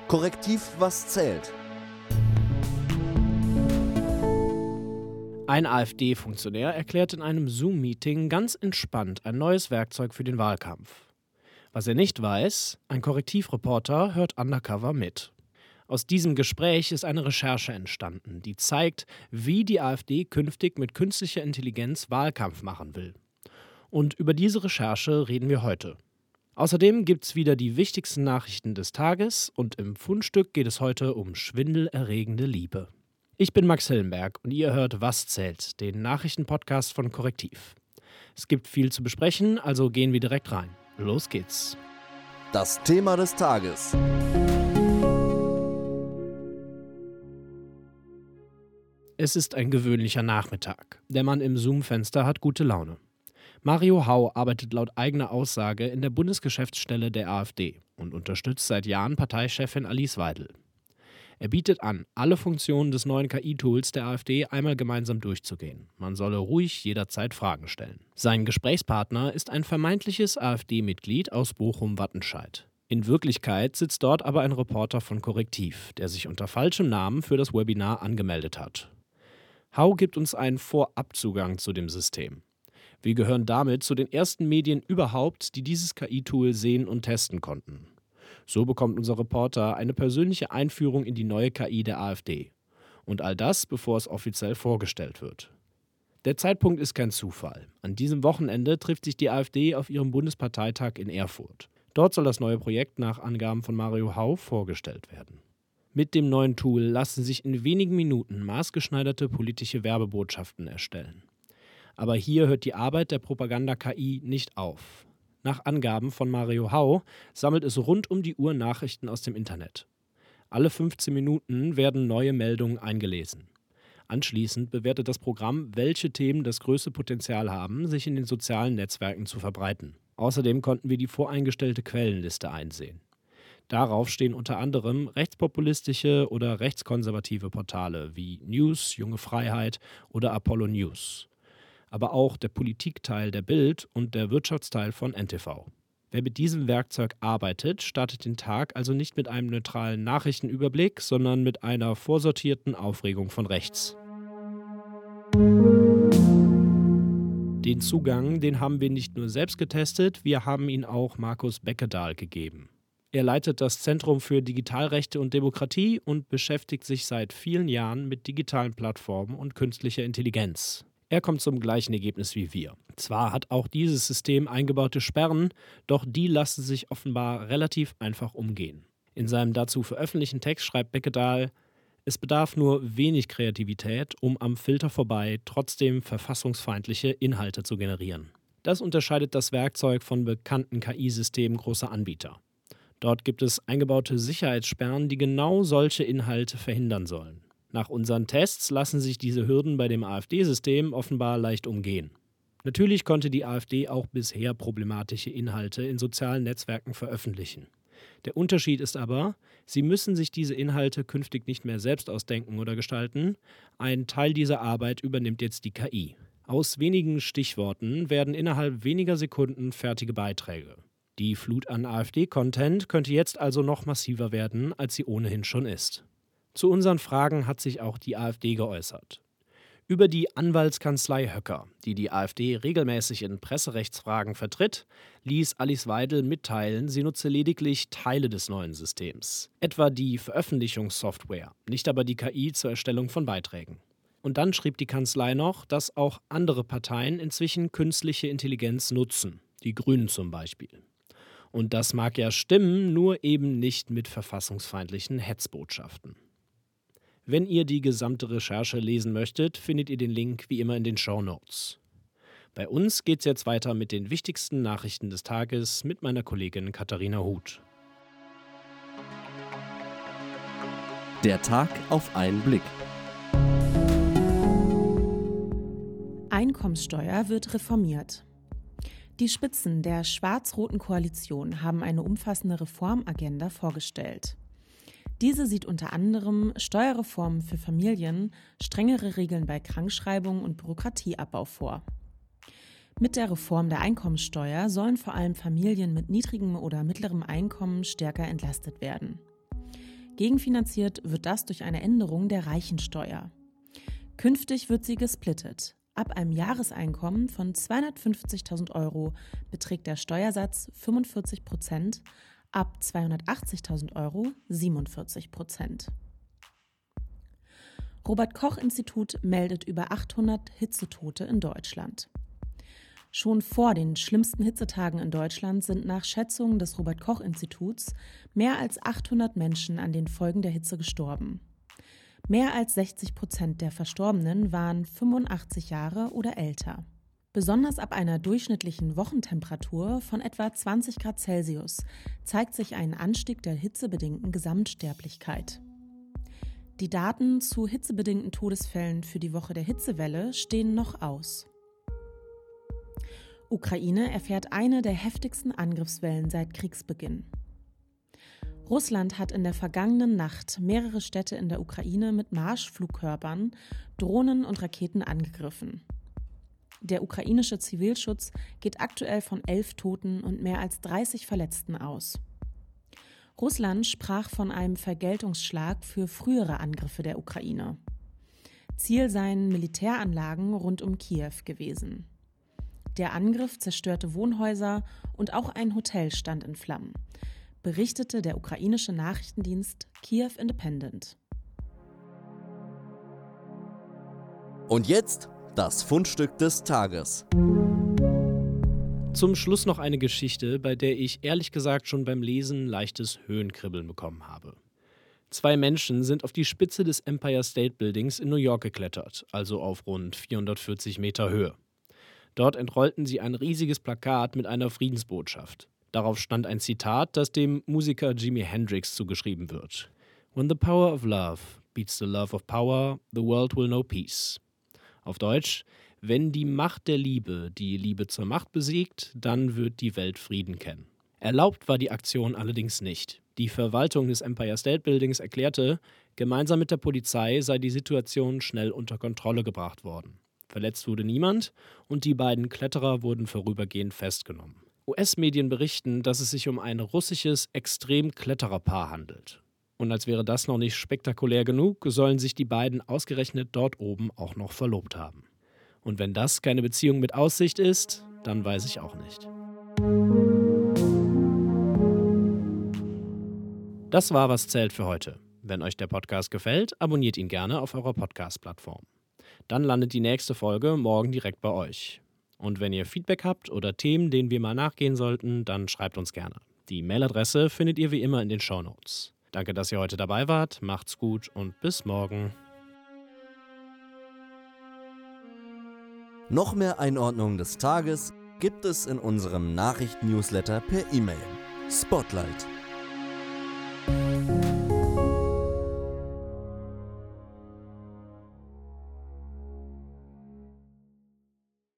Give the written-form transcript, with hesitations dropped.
Korrektiv, was zählt. Ein AfD-Funktionär erklärt in einem Zoom-Meeting ganz entspannt ein neues Werkzeug für den Wahlkampf. Was er nicht weiß, ein Korrektivreporter hört undercover mit. Aus diesem Gespräch ist eine Recherche entstanden, die zeigt, wie die AfD künftig mit künstlicher Intelligenz Wahlkampf machen will. Und über diese Recherche reden wir heute. Außerdem gibt es wieder die wichtigsten Nachrichten des Tages und im Fundstück geht es heute um schwindelerregende Liebe. Ich bin Max Hillenberg und ihr hört Was zählt, den Nachrichtenpodcast von Korrektiv. Es gibt viel zu besprechen, also gehen wir direkt rein. Los geht's. Das Thema des Tages. Es ist ein gewöhnlicher Nachmittag. Der Mann im Zoom-Fenster hat gute Laune. Mario Hau arbeitet laut eigener Aussage in der Bundesgeschäftsstelle der AfD und unterstützt seit Jahren Parteichefin Alice Weidel. Er bietet an, alle Funktionen des neuen KI-Tools der AfD einmal gemeinsam durchzugehen. Man solle ruhig jederzeit Fragen stellen. Sein Gesprächspartner ist ein vermeintliches AfD-Mitglied aus Bochum-Wattenscheid. In Wirklichkeit sitzt dort aber ein Reporter von Korrektiv, der sich unter falschem Namen für das Webinar angemeldet hat. Hau gibt uns einen Vorabzugang zu dem System. Wir gehören damit zu den ersten Medien überhaupt, die dieses KI-Tool sehen und testen konnten. So bekommt unser Reporter eine persönliche Einführung in die neue KI der AfD. Und all das, bevor es offiziell vorgestellt wird. Der Zeitpunkt ist kein Zufall. An diesem Wochenende trifft sich die AfD auf ihrem Bundesparteitag in Erfurt. Dort soll das neue Projekt nach Angaben von Mario Hau vorgestellt werden. Mit dem neuen Tool lassen sich in wenigen Minuten maßgeschneiderte politische Werbebotschaften erstellen. Aber hier hört die Arbeit der Propaganda-KI nicht auf. Nach Angaben von Mario Hau sammelt es rund um die Uhr Nachrichten aus dem Internet. Alle 15 Minuten werden neue Meldungen eingelesen. Anschließend bewertet das Programm, welche Themen das größte Potenzial haben, sich in den sozialen Netzwerken zu verbreiten. Außerdem konnten wir die voreingestellte Quellenliste einsehen. Darauf stehen unter anderem rechtspopulistische oder rechtskonservative Portale wie News, Junge Freiheit oder Apollo News. Aber auch der Politikteil der Bild und der Wirtschaftsteil von NTV. Wer mit diesem Werkzeug arbeitet, startet den Tag also nicht mit einem neutralen Nachrichtenüberblick, sondern mit einer vorsortierten Aufregung von rechts. Den Zugang, den haben wir nicht nur selbst getestet, wir haben ihn auch Markus Beckedahl gegeben. Er leitet das Zentrum für Digitalrechte und Demokratie und beschäftigt sich seit vielen Jahren mit digitalen Plattformen und künstlicher Intelligenz. Er kommt zum gleichen Ergebnis wie wir. Zwar hat auch dieses System eingebaute Sperren, doch die lassen sich offenbar relativ einfach umgehen. In seinem dazu veröffentlichten Text schreibt Beckedahl, es bedarf nur wenig Kreativität, um am Filter vorbei trotzdem verfassungsfeindliche Inhalte zu generieren. Das unterscheidet das Werkzeug von bekannten KI-Systemen großer Anbieter. Dort gibt es eingebaute Sicherheitssperren, die genau solche Inhalte verhindern sollen. Nach unseren Tests lassen sich diese Hürden bei dem AfD-System offenbar leicht umgehen. Natürlich konnte die AfD auch bisher problematische Inhalte in sozialen Netzwerken veröffentlichen. Der Unterschied ist aber, sie müssen sich diese Inhalte künftig nicht mehr selbst ausdenken oder gestalten. Ein Teil dieser Arbeit übernimmt jetzt die KI. Aus wenigen Stichworten werden innerhalb weniger Sekunden fertige Beiträge. Die Flut an AfD-Content könnte jetzt also noch massiver werden, als sie ohnehin schon ist. Zu unseren Fragen hat sich auch die AfD geäußert. Über die Anwaltskanzlei Höcker, die die AfD regelmäßig in Presserechtsfragen vertritt, ließ Alice Weidel mitteilen, sie nutze lediglich Teile des neuen Systems. Etwa die Veröffentlichungssoftware, nicht aber die KI zur Erstellung von Beiträgen. Und dann schrieb die Kanzlei noch, dass auch andere Parteien inzwischen künstliche Intelligenz nutzen, die Grünen zum Beispiel. Und das mag ja stimmen, nur eben nicht mit verfassungsfeindlichen Hetzbotschaften. Wenn ihr die gesamte Recherche lesen möchtet, findet ihr den Link wie immer in den Shownotes. Bei uns geht's jetzt weiter mit den wichtigsten Nachrichten des Tages mit meiner Kollegin Katharina Huth. Der Tag auf einen Blick. Einkommenssteuer wird reformiert. Die Spitzen der schwarz-roten Koalition haben eine umfassende Reformagenda vorgestellt. Diese sieht unter anderem Steuerreformen für Familien, strengere Regeln bei Krankschreibung und Bürokratieabbau vor. Mit der Reform der Einkommenssteuer sollen vor allem Familien mit niedrigem oder mittlerem Einkommen stärker entlastet werden. Gegenfinanziert wird das durch eine Änderung der Reichensteuer. Künftig wird sie gesplittet. Ab einem Jahreseinkommen von 250.000 Euro beträgt der Steuersatz 45%, ab 280.000 Euro 47%. Robert-Koch-Institut meldet über 800 Hitzetote in Deutschland. Schon vor den schlimmsten Hitzetagen in Deutschland sind nach Schätzungen des Robert-Koch-Instituts mehr als 800 Menschen an den Folgen der Hitze gestorben. Mehr als 60% der Verstorbenen waren 85 Jahre oder älter. Besonders ab einer durchschnittlichen Wochentemperatur von etwa 20 Grad Celsius zeigt sich ein Anstieg der hitzebedingten Gesamtsterblichkeit. Die Daten zu hitzebedingten Todesfällen für die Woche der Hitzewelle stehen noch aus. Ukraine erfährt eine der heftigsten Angriffswellen seit Kriegsbeginn. Russland hat in der vergangenen Nacht mehrere Städte in der Ukraine mit Marschflugkörpern, Drohnen und Raketen angegriffen. Der ukrainische Zivilschutz geht aktuell von 11 Toten und mehr als 30 Verletzten aus. Russland sprach von einem Vergeltungsschlag für frühere Angriffe der Ukraine. Ziel seien Militäranlagen rund um Kiew gewesen. Der Angriff zerstörte Wohnhäuser und auch ein Hotel stand in Flammen, berichtete der ukrainische Nachrichtendienst Kiev Independent. Und jetzt das Fundstück des Tages. Zum Schluss noch eine Geschichte, bei der ich ehrlich gesagt schon beim Lesen leichtes Höhenkribbeln bekommen habe. 2 Menschen sind auf die Spitze des Empire State Buildings in New York geklettert, also auf rund 440 Meter Höhe. Dort entrollten sie ein riesiges Plakat mit einer Friedensbotschaft. Darauf stand ein Zitat, das dem Musiker Jimi Hendrix zugeschrieben wird. When the power of love beats the love of power, the world will know peace. Auf Deutsch, wenn die Macht der Liebe die Liebe zur Macht besiegt, dann wird die Welt Frieden kennen. Erlaubt war die Aktion allerdings nicht. Die Verwaltung des Empire State Buildings erklärte, gemeinsam mit der Polizei sei die Situation schnell unter Kontrolle gebracht worden. Verletzt wurde niemand und die beiden Kletterer wurden vorübergehend festgenommen. US-Medien berichten, dass es sich um ein russisches Extremklettererpaar handelt. Und als wäre das noch nicht spektakulär genug, sollen sich die beiden ausgerechnet dort oben auch noch verlobt haben. Und wenn das keine Beziehung mit Aussicht ist, dann weiß ich auch nicht. Das war Was zählt für heute. Wenn euch der Podcast gefällt, abonniert ihn gerne auf eurer Podcast-Plattform. Dann landet die nächste Folge morgen direkt bei euch. Und wenn ihr Feedback habt oder Themen, denen wir mal nachgehen sollten, dann schreibt uns gerne. Die Mailadresse findet ihr wie immer in den Shownotes. Danke, dass ihr heute dabei wart, macht's gut und bis morgen. Noch mehr Einordnung des Tages gibt es in unserem Nachrichten-Newsletter per E-Mail. Spotlight.